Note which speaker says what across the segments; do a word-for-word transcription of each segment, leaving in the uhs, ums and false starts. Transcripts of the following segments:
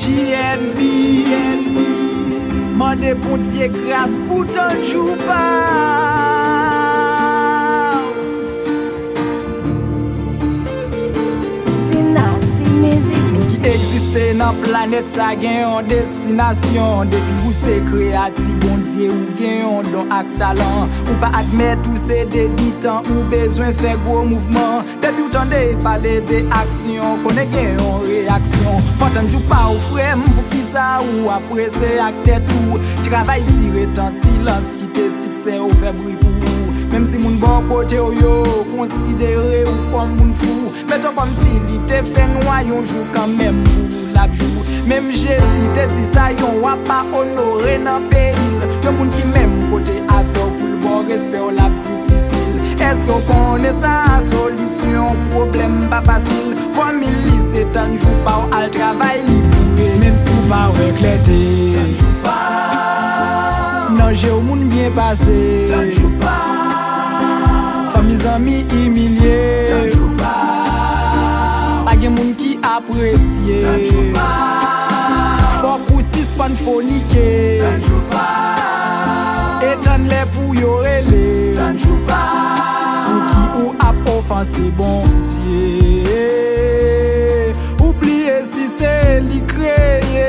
Speaker 1: J N B. Mande bon Dieu grâce pour tant jour pas. Existe dans planète ça gen en destination depuis ou c'est créatif bon Dieu ou gen on don ak talent ou pas admettre ou c'est débutant ou besoin faire gros mouvement depuis ou tande parler des actions connaît gen en réaction pourtant jou pas ou frère pour qui ça ou après c'est ak tête ou travail tiré en silence qui te succès ou fait bruit pour même si moun bon côté yo considéré ou comme moun fou mais toi comme si li te fait noy un jour quand même pour la jour même Jésus te dit ça yon wa pas honorer dans pays yo moun qui même côté avec pour le bon respect ou la difficile est-ce qu'on connaît ça solution problème pas facile famille c'est un jour pas al travail li pour même si pas éclater un jour pas non j'ai au monde bien passé un jour pas mes amis humiliés, pas de monde qui apprécie. Faut pousser pas de forniquer. Étant les pour y relais. Ou qui ou a offensé bon Dieu. Oubliez si c'est lui créé.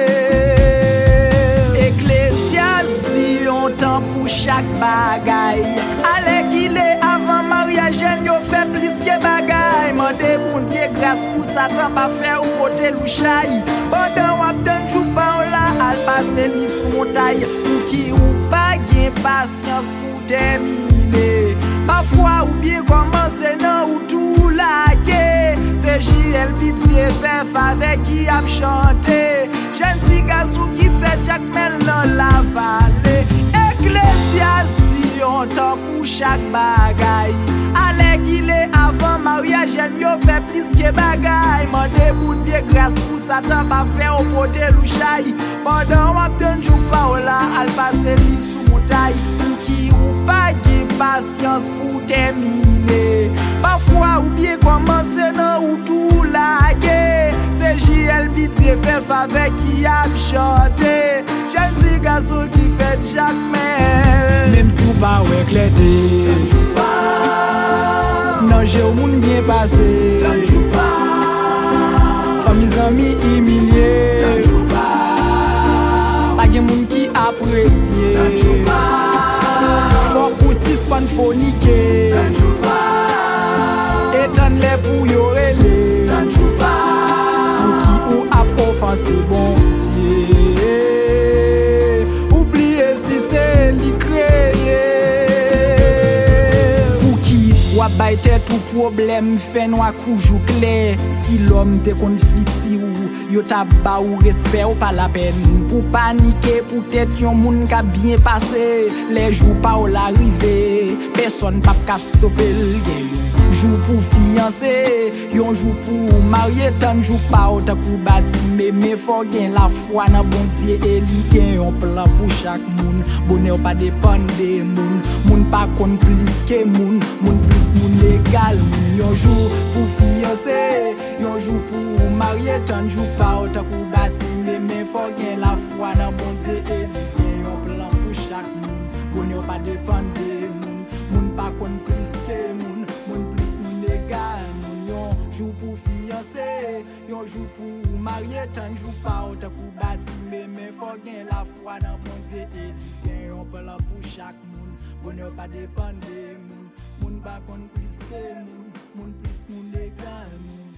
Speaker 1: Ecclésiaste dit on temps pour chaque bagaille. Allez qu'il est jeune yo fait plus que bagay mande bon Dieu grâce pour Satan pas faire ou côté louchaï pendant wap dan jou pa la al passer li sous montagne ou qui ou pas gain patience pour terminer parfois ou bien commencer non ou tout laguer c'est J L pitié fait avec qui a chanté jeune petit garçon qui fait Jacques Mel dans la vallée Ecclésiaste on temps pour chaque bagaille allez qu'il est avant mariage yo fait plus que bagaille mande pour Dieu grâce pour Satan pas faire au côté louchaï pendant wap dan jou pa la al passer li sous montagne ou qui ou pas de patience pour terminer parfois ou bien commencer non ou tout laguer c'est J L pitié fait avec qui a chanté jeune petit garçon qui fait Jacques Mel même si ou pas éclater non j'ai au monde bien passé comme mes amis humiliés pas de monde qui apprécie faut pousser pas de forniquer étant les pour y relais ou qui ou a offensé bon Dieu oubliez si c'est lui créé pour qui ou bay tête tout problème fait noir koujou clair si l'homme te confiti ou yo ta ba ou respect ou pas la peine pour paniquer pour tête yon moun ka bien passé les jours pas ou l'arriver personne pas cap stopper le jour pour fiancer yon jour pour marier tant jour pas ou ta kou bati mais mais faut gain la foi dans bon Dieu et li gen yon plan pour chaque moun bonheur pas dépendre de moun moun pas kon plus que moun moun plus moun légal yon jour pour fiancer yon jour pour marier tant jour pas ou ta kou bati mais mais faut gain la foi dans bon Dieu et li gen yon plan pour chaque moun bonheur pas dépendre de moun moun pas kon plus que moun moun plus moun légal yon jour pour fiancer yon jour pour marier tant jour pas ou ta kou bati mais mais faut gain la foi dans bon Dieu et li gen yon plan pour chaque moun bonheur pas dépendre de moun moun pas kon plus que moun moun plus moun légal moun